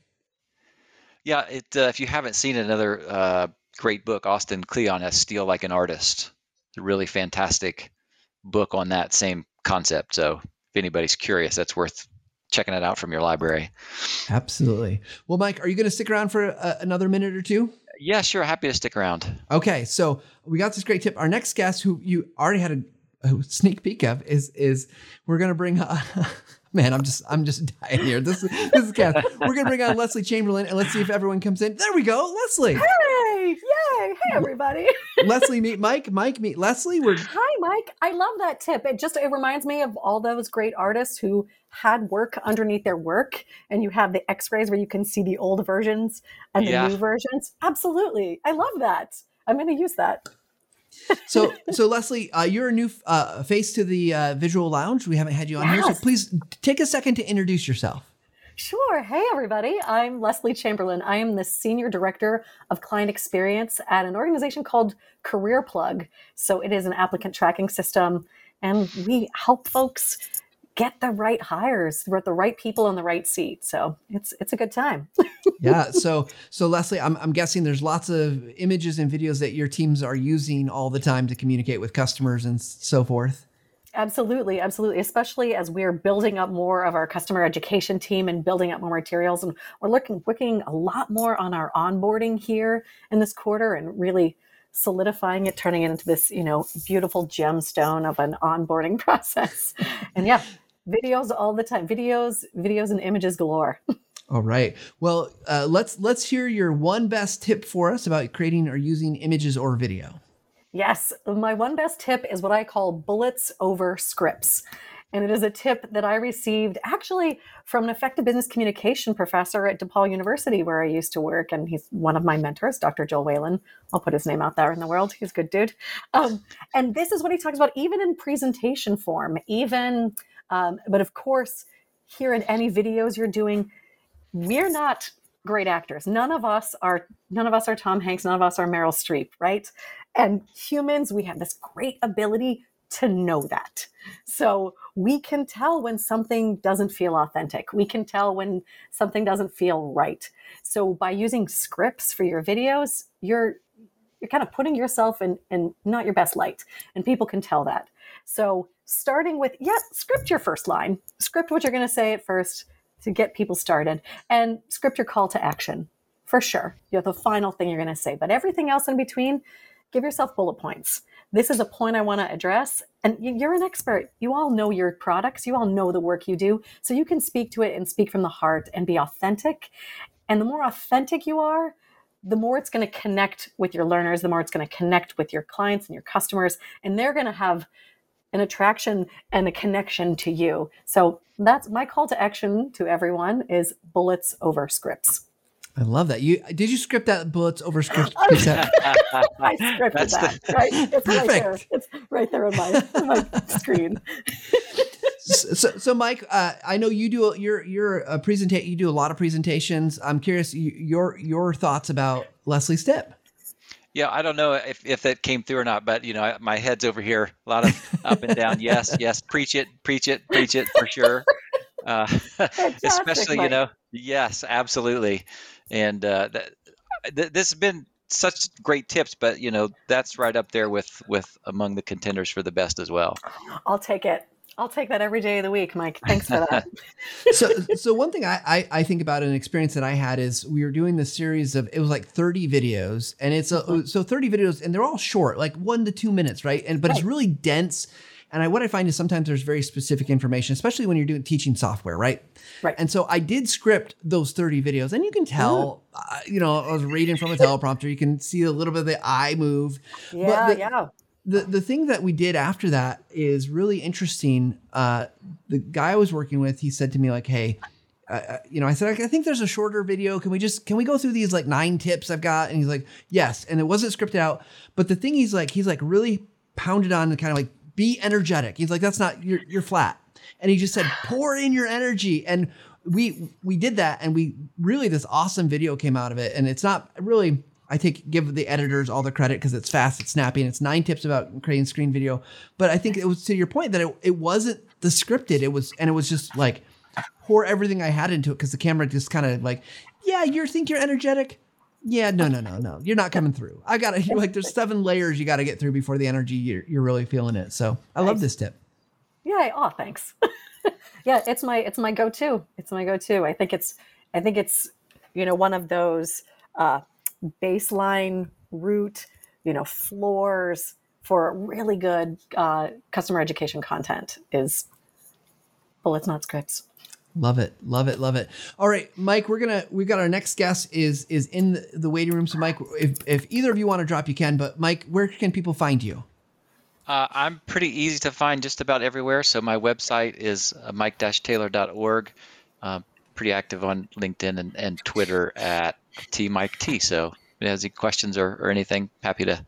Yeah. If you haven't seen another great book, Austin Kleon has Steal Like an Artist. It's a really fantastic book on that same concept. So if anybody's curious, that's worth checking it out from your library. Absolutely. Well, Mike, are you going to stick around for another minute or two? Yeah, sure. Happy to stick around. Okay. So we got this great tip. Our next guest, who you already had a sneak peek of, is we're going to bring man, I'm just dying here. This is Cass. We're going to bring on Leslie Chamberlain, and let's see if everyone comes in. There we go. Leslie. Hey, yay. Hey, everybody. Leslie, meet Mike. Mike, meet Leslie. Hi, Mike. I love that tip. It reminds me of all those great artists who had work underneath their work, and you have the x-rays where you can see the old versions and the new versions. Absolutely. I love that. I'm going to use that. So Leslie, you're a new face to the Visual Lounge. We haven't had you on here, so please take a second to introduce yourself. Sure. Hey, everybody. I'm Leslie Chamberlain. I am the Senior Director of Client Experience at an organization called CareerPlug. So it is an applicant tracking system, and we help folks get the right hires, the right people in the right seat. So it's a good time. Yeah. So Leslie, I'm guessing there's lots of images and videos that your teams are using all the time to communicate with customers and so forth. Absolutely. Absolutely. Especially as we're building up more of our customer education team and building up more materials. And we're working a lot more on our onboarding here in this quarter and really solidifying it, turning it into this, beautiful gemstone of an onboarding process. And yeah, videos all the time, videos and images galore. All right. Well, let's hear your one best tip for us about creating or using images or video. Yes. My one best tip is what I call bullets over scripts. And it is a tip that I received actually from an effective business communication professor at DePaul University, where I used to work. And he's one of my mentors, Dr. Joel Whalen. I'll put his name out there in the world. He's a good dude. And this is what he talks about, even in presentation form, but of course, here in any videos you're doing, we're not great actors. None of us are Tom Hanks. None of us are Meryl Streep, right? And humans, we have this great ability to know that. So we can tell when something doesn't feel authentic. We can tell when something doesn't feel right. So by using scripts for your videos, you're kind of putting yourself in not your best light, and people can tell that. So starting with, script your first line, script what you're going to say at first to get people started, and script your call to action for sure. You're the final thing you're going to say, but everything else in between, give yourself bullet points. This is a point I want to address. And you're an expert. You all know your products. You all know the work you do. So you can speak to it and speak from the heart and be authentic. And the more authentic you are, the more it's going to connect with your learners, the more it's going to connect with your clients and your customers. And they're going to have an attraction and a connection to you. So that's my call to action to everyone is bullets over scripts. I love that. Did you script that bullets over scripts? I scripted that. Right? It's perfect. Right there. It's right there on my screen. So Mike, I know you do you're a presenter. You do a lot of presentations. I'm curious your thoughts about Leslie's tip. Yeah, I don't know if that came through or not, but my head's over here, a lot of up and down. Yes, preach it for sure. Especially, Mike. yes, absolutely. And this has been such great tips, but that's right up there with among the contenders for the best as well. I'll take it. I'll take that every day of the week, Mike. Thanks for that. So one thing I think about an experience that I had is we were doing this series of, it was like 30 videos, and it's so 30 videos, and they're all short, like 1 to 2 minutes, right? But it's really dense. And what I find is sometimes there's very specific information, especially when you're teaching software, right? Right. And so I did script those 30 videos, and you can tell, I was reading from a teleprompter. You can see a little bit of the eye move. Yeah. The thing that we did after that is really interesting. The guy I was working with, he said to me like, "Hey, I said, I think there's a shorter video. Can we go through these like 9 tips I've got?" And he's like, "Yes." And it wasn't scripted out, but the thing he's like really pounded on and kind of like, be energetic. He's like, that's not, you're flat. And he just said, pour in your energy. And we did that. And this awesome video came out of it. And it's not really, give the editors all the credit because it's fast, it's snappy, and it's 9 tips about creating screen video. But I think it was to your point that it wasn't the scripted. It was just like pour everything I had into it because the camera just kind of like, yeah, you think you're energetic? Yeah, no. You're not coming through. I got to there's 7 layers you got to get through before the energy you're really feeling it. So I love this tip. Yeah. Oh, thanks. Yeah, it's my go-to. It's my go-to. I think it's one of those baseline root, floors for really good customer education content is bullets, not scripts. Love it. All right, Mike, we've got our next guest is in the waiting room. So Mike, if either of you want to drop, you can, but Mike, where can people find you? I'm pretty easy to find just about everywhere. So my website is mike-taylor.org. Pretty active on LinkedIn and Twitter at @TMikeT. So if you have any questions or anything, happy to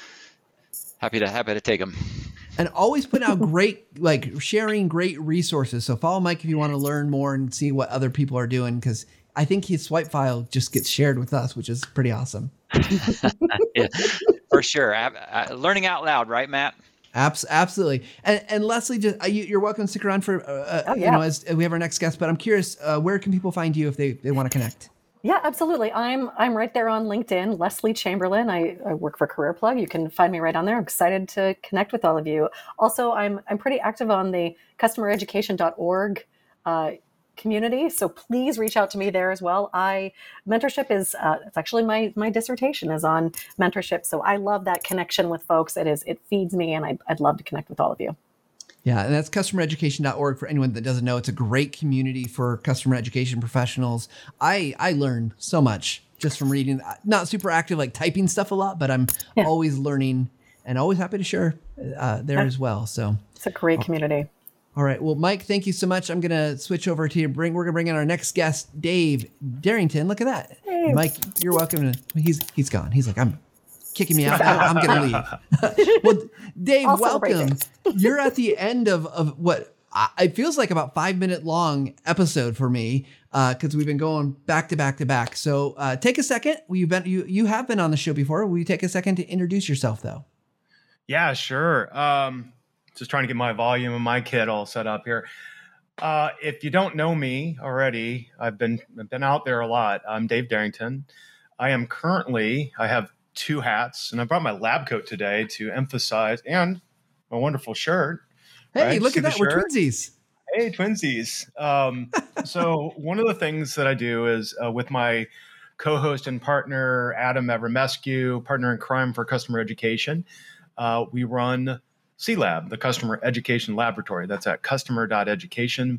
take them. And always put out sharing great resources. So follow Mike if you want to learn more and see what other people are doing, because I think his swipe file just gets shared with us, which is pretty awesome. Yeah, for sure. Learning out loud, right, Matt? Absolutely. And Leslie, just you're welcome to stick around for as we have our next guest. But I'm curious, where can people find you if they want to connect? Yeah, absolutely. I'm right there on LinkedIn, Leslie Chamberlain. I work for Career Plug. You can find me right on there. I'm excited to connect with all of you. Also, I'm pretty active on the customereducation.org community, so please reach out to me there as well. Mentorship is it's actually my dissertation is on mentorship, so I love that connection with folks. It feeds me, and I'd love to connect with all of you. Yeah, and that's customereducation.org for anyone that doesn't know. It's a great community for customer education professionals. I learned so much just from reading. Not super active, like typing stuff a lot, but I'm always learning and always happy to share there as well. So it's a great community. All right. Well, Mike, thank you so much. I'm going to switch over to you. We're going to bring in our next guest, Dave Darrington. Look at that. Hey. Mike, you're welcome. He's gone. He's like, I'm kicking me out. I'm going to leave. Well, Dave, welcome. You're at the end of what it feels like about 5-minute long episode for me because we've been going back to back to back. So take a second. You have been on the show before. Will you take a second to introduce yourself, though? Yeah, sure. Just trying to get my volume and my kit all set up here. If you don't know me already, I've been out there a lot. I'm Dave Darrington. I have 2 hats, and I brought my lab coat today to emphasize, and my wonderful shirt. Hey, right? Look at that. We're twinsies. Hey, twinsies. So one of the things that I do is with my co-host and partner, Adam Evermescu, partner in crime for customer education, we run C-Lab, the Customer Education Laboratory. That's at customer.education.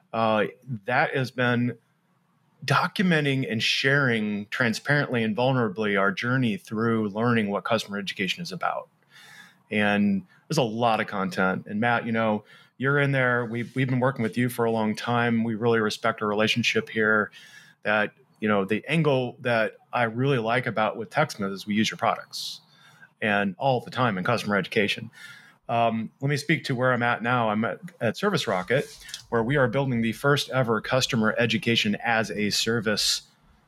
That has been documenting and sharing transparently and vulnerably our journey through learning what customer education is about. And there's a lot of content. And Matt, you're in there. We've been working with you for a long time. We really respect our relationship here. That, the angle that I really like about with TechSmith is we use your products and all the time in customer education. Let me speak to where I'm at now. I'm at Service Rocket, where we are building the first ever customer education as a service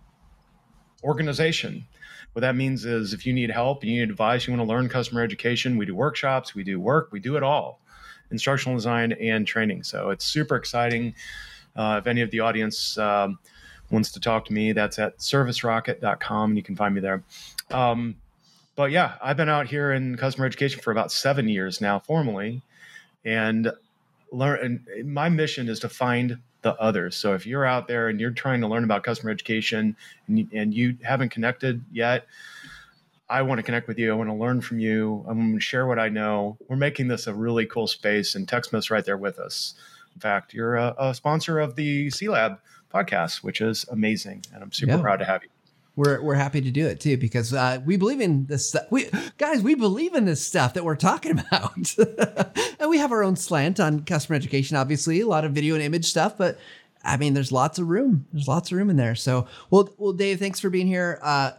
organization. What that means is if you need help, you need advice, you want to learn customer education, we do workshops, we do work, we do it all. Instructional design and training. So it's super exciting. If any of the audience wants to talk to me, that's at servicerocket.com, and you can find me there. But yeah, I've been out here in customer education for about 7 years now, formally, and my mission is to find the others. So if you're out there and you're trying to learn about customer education and you haven't connected yet, I want to connect with you. I want to learn from you. I'm going to share what I know. We're making this a really cool space, and TechSmith's right there with us. In fact, you're a sponsor of the C-Lab podcast, which is amazing, and I'm super proud to have you. We're happy to do it too, because we believe in this stuff. We believe in this stuff that we're talking about. And we have our own slant on customer education, obviously, a lot of video and image stuff, but I mean, there's lots of room. There's lots of room in there. So, well, Dave, thanks for being here.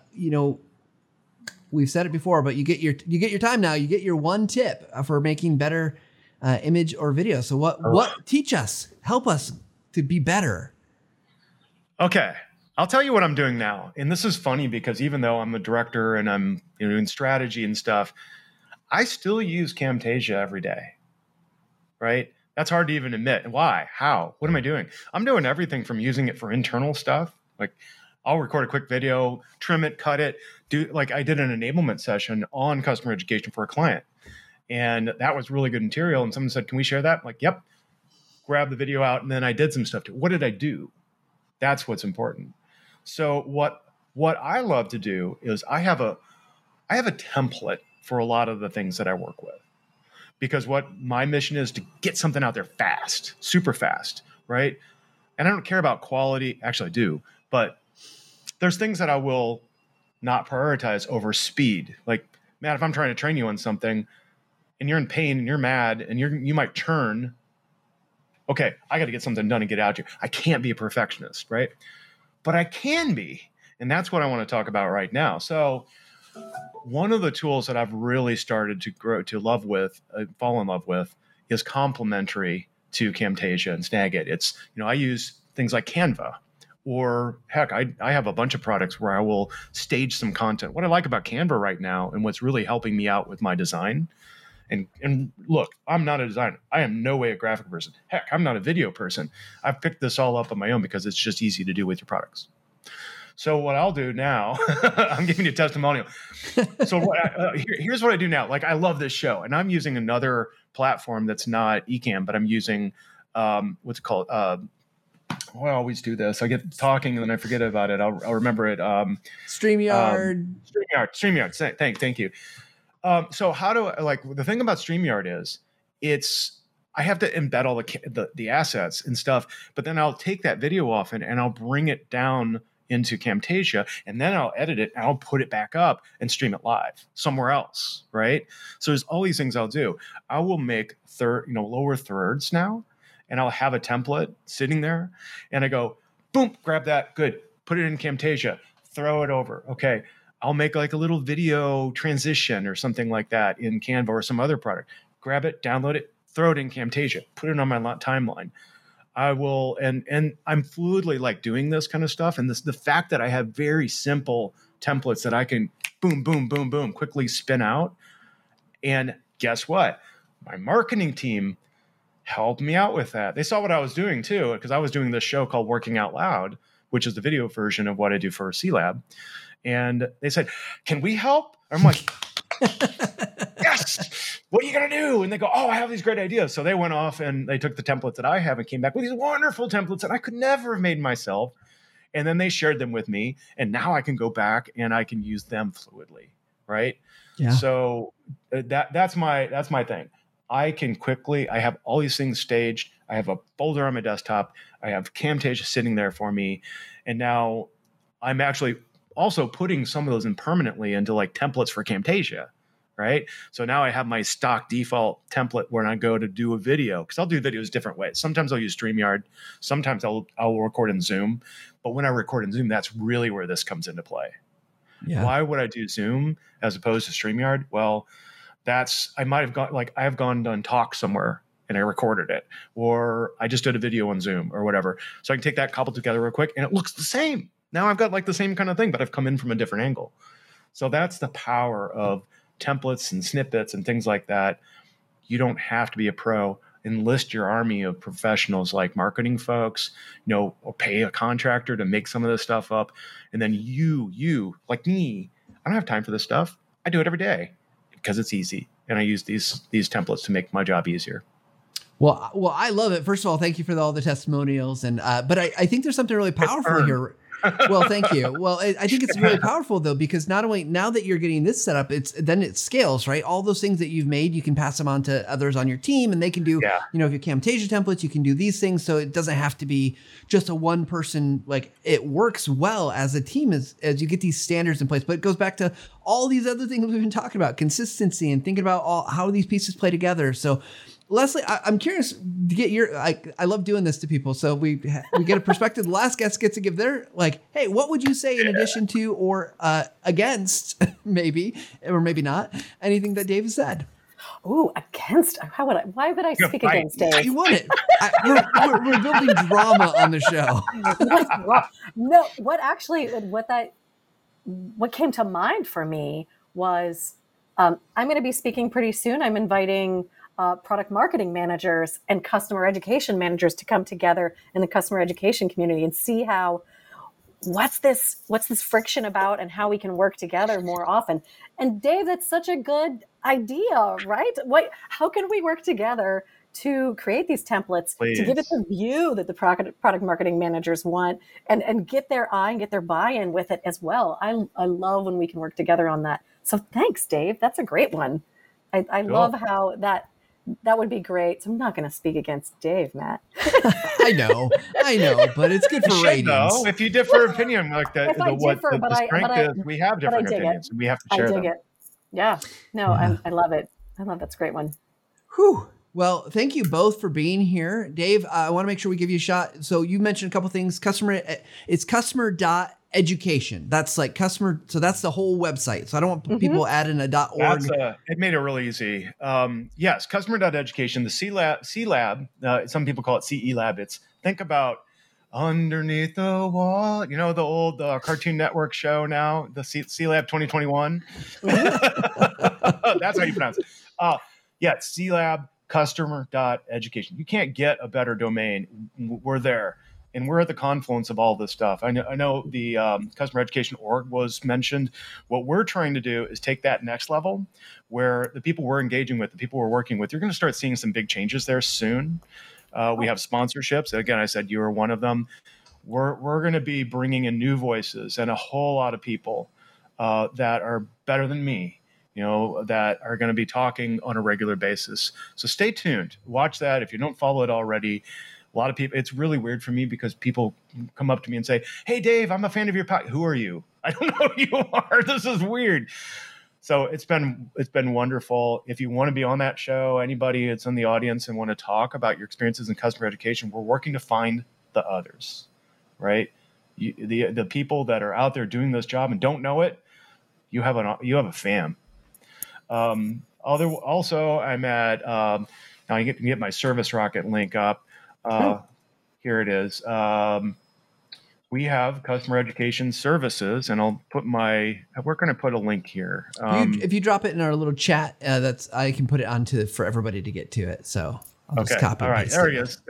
We've said it before, but you get your time now. You get your one tip for making better image or video. So what teach us, help us to be better. Okay. I'll tell you what I'm doing now. And this is funny because even though I'm a director and I'm doing strategy and stuff, I still use Camtasia every day, right? That's hard to even admit. Why? How? What am I doing? I'm doing everything from using it for internal stuff. Like I'll record a quick video, trim it, cut it, I did an enablement session on customer education for a client. And that was really good material. And someone said, can we share that? I'm like, yep. Grab the video out. And then I did some stuff too. What did I do? That's what's important. So what I love to do is I have a template for a lot of the things that I work with, because what my mission is to get something out there fast, super fast, right? And I don't care about quality. Actually, I do, but there's things that I will not prioritize over speed. Like, Matt, if I'm trying to train you on something and you're in pain and you're mad and you might churn, okay, I got to get something done and get out here. I can't be a perfectionist, right? But I can be. And that's what I want to talk about right now. So one of the tools that I've really started to fall in love with is complementary to Camtasia and Snagit. It's, I use things like Canva, or heck, I have a bunch of products where I will stage some content. What I like about Canva right now and what's really helping me out with my design And look, I'm not a designer. I am no way a graphic person. Heck, I'm not a video person. I've picked this all up on my own because it's just easy to do with your products. So what I'll do now, I'm giving you a testimonial. So here's what I do now. Like, I love this show, and I'm using another platform that's not Ecamm, but I'm using what's it called? I always do this. I get talking and then I forget about it. I'll remember it. StreamYard. StreamYard. Thank you. So how do I, like, the thing about StreamYard is I have to embed all the assets and stuff, but then I'll take that video off and I'll bring it down into Camtasia, and then I'll edit it and I'll put it back up and stream it live somewhere else, right? So there's all these things I'll do. I will make lower thirds now, and I'll have a template sitting there, and I go, boom, grab that, good, put it in Camtasia, throw it over. Okay, I'll make like a little video transition or something like that in Canva or some other product. Grab it, download it, throw it in Camtasia, put it on my timeline. I will, and I'm fluidly like doing this kind of stuff. And the fact that I have very simple templates that I can boom, boom, boom, boom, quickly spin out. And guess what? My marketing team helped me out with that. They saw what I was doing too, because I was doing this show called Working Out Loud, which is the video version of what I do for C-Lab. And they said, can we help? I'm like, yes, what are you going to do? And they go, oh, I have these great ideas. So they went off and they took the templates that I have and came back with these wonderful templates that I could never have made myself. And then they shared them with me. And now I can go back and I can use them fluidly. Right. Yeah. So that's my thing. I can quickly, I have all these things staged. I have a folder on my desktop. I have Camtasia sitting there for me. And now I'm actually also putting some of those in permanently into like templates for Camtasia, right? So now I have my stock default template when I go to do a video, because I'll do videos different ways. Sometimes I'll use StreamYard. Sometimes I'll record in Zoom. But when I record in Zoom, that's really where this comes into play. Yeah. Why would I do Zoom as opposed to StreamYard? Well, I might have done talk somewhere and I recorded it, or I just did a video on Zoom or whatever. So I can take that cobbled together real quick and it looks the same. Now I've got like the same kind of thing, but I've come in from a different angle. So that's the power of templates and snippets and things like that. You don't have to be a pro. Enlist your army of professionals like marketing folks, or pay a contractor to make some of this stuff up. And then you like me, I don't have time for this stuff. I do it every day because it's easy. And I use these templates to make my job easier. Well, I love it. First of all, thank you for all the testimonials. And but I think there's something really powerful here. Well, thank you. Well, I think it's really powerful though, because not only now that you're getting this set up, then it scales, right? All those things that you've made, you can pass them on to others on your team, and they can do, if your Camtasia templates, you can do these things. So it doesn't have to be just a one person. Like, it works well as a team as you get these standards in place. But it goes back to all these other things we've been talking about, consistency and thinking about how these pieces play together. So Leslie, I'm curious to get your, I love doing this to people. So we get a perspective. The last guest gets to give their, hey, what would you say in addition to or against maybe, or maybe not, anything that Dave has said? Ooh, against? Why would I speak against Dave? You want it. We're building drama on the show. No, what came to mind for me was, I'm going to be speaking pretty soon. I'm inviting product marketing managers and customer education managers to come together in the customer education community and see what's this friction about and how we can work together more often. And Dave, that's such a good idea, right? How can we work together to create these templates, to give it the view that the product marketing managers want, and get their eye and get their buy-in with it as well. I love when we can work together on that. So thanks, Dave. That's a great one. I love how that would be great. So I'm not going to speak against Dave, Matt. I know, but it's good for ratings. No, if you differ opinion like that, the strength is we have different opinions and we have to share them. It. Yeah. No, yeah. I love it. That's a great one. Whew. Well, thank you both for being here. Dave, I want to make sure we give you a shot. So you mentioned a couple things. It's customer.education. That's like customer. So that's the whole website. So I don't want people adding a .org. It made it really easy. Yes, customer.education, the C-Lab, some people call it CE Lab. Think about underneath the wall, the old Cartoon Network show now, the C-Lab 2021. That's how you pronounce it. Yeah, it's clabcustomer.education. You can't get a better domain. We're there. And we're at the confluence of all this stuff. I know the customer education org was mentioned. What we're trying to do is take that next level where the people we're engaging with, the people we're working with, you're going to start seeing some big changes there soon. We have sponsorships. Again, I said you were one of them. We're going to be bringing in new voices and a whole lot of people that are better than me, that are going to be talking on a regular basis. So stay tuned. Watch that. If you don't follow it already, a lot of people, it's really weird for me because people come up to me and say, "Hey, Dave, I'm a fan of your podcast." Who are you? I don't know who you are. This is weird. So it's been wonderful. If you want to be on that show, anybody that's in the audience and want to talk about your experiences in customer education, we're working to find the others, right? The people that are out there doing this job and don't know it, you have a fam. Also, I'm at now I can get my Service Rocket link up. Here it is. We have customer education services, and I'll put we're going to put a link here. If you drop it in our little chat, I can put it for everybody to get to it. So I'll just copy. All right. There it is.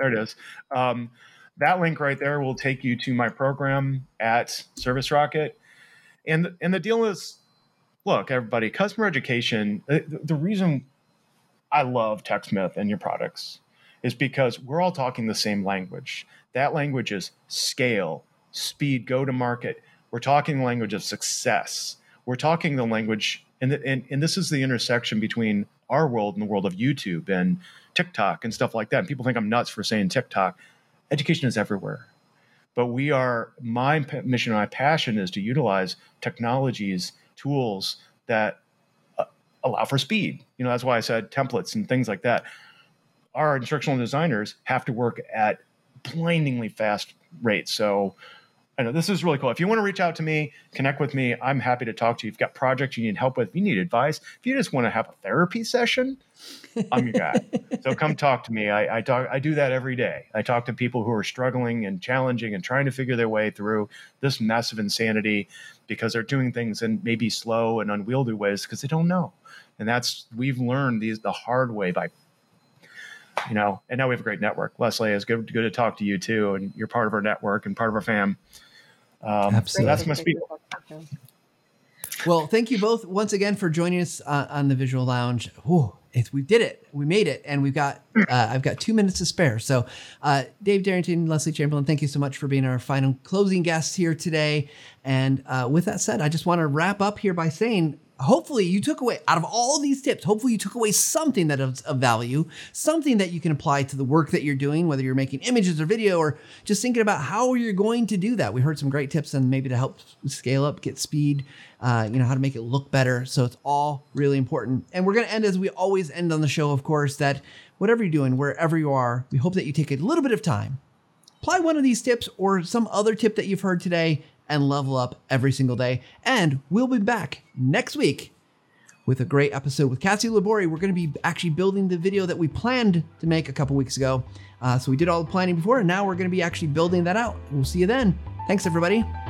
That link right there will take you to my program at Service Rocket. And the deal is, look, everybody, customer education, the reason I love TechSmith and your products is because we're all talking the same language. That language is scale, speed, go to market. We're talking the language of success. We're talking the language, and this is the intersection between our world and the world of YouTube and TikTok and stuff like that. And people think I'm nuts for saying TikTok. Education is everywhere. But my mission and my passion is to utilize technologies, tools that allow for speed. That's why I said templates and things like that. Our instructional designers have to work at blindingly fast rates. So I know this is really cool. If you want to reach out to me, connect with me, I'm happy to talk to you. If you've got projects you need help with, if you need advice, if you just want to have a therapy session, I'm your guy. So come talk to me. I do that every day. I talk to people who are struggling and challenging and trying to figure their way through this mess of insanity because they're doing things in maybe slow and unwieldy ways because they don't know. And we've learned the hard way by and now we have a great network. Leslie, it's good to talk to you too. And you're part of our network and part of our fam. Absolutely. So that's my speech. Well, thank you both once again for joining us on the Visual Lounge. We did it. We made it. And we've got, I've got 2 minutes to spare. So Dave Darrington, Leslie Chamberlain, thank you so much for being our final closing guests here today. And with that said, I just want to wrap up here by saying, hopefully you took away, out of all these tips, hopefully you took away something that is of value, something that you can apply to the work that you're doing, whether you're making images or video, or just thinking about how you're going to do that. We heard some great tips on maybe to help scale up, get speed, how to make it look better. So it's all really important. And we're going to end as we always end on the show, of course, that whatever you're doing, wherever you are, we hope that you take a little bit of time, apply one of these tips or some other tip that you've heard today, and level up every single day. And we'll be back next week with a great episode with Cassie Labori. We're going to be actually building the video that we planned to make a couple weeks ago. So we did all the planning before, and now we're going to be actually building that out. We'll see you then. Thanks, everybody.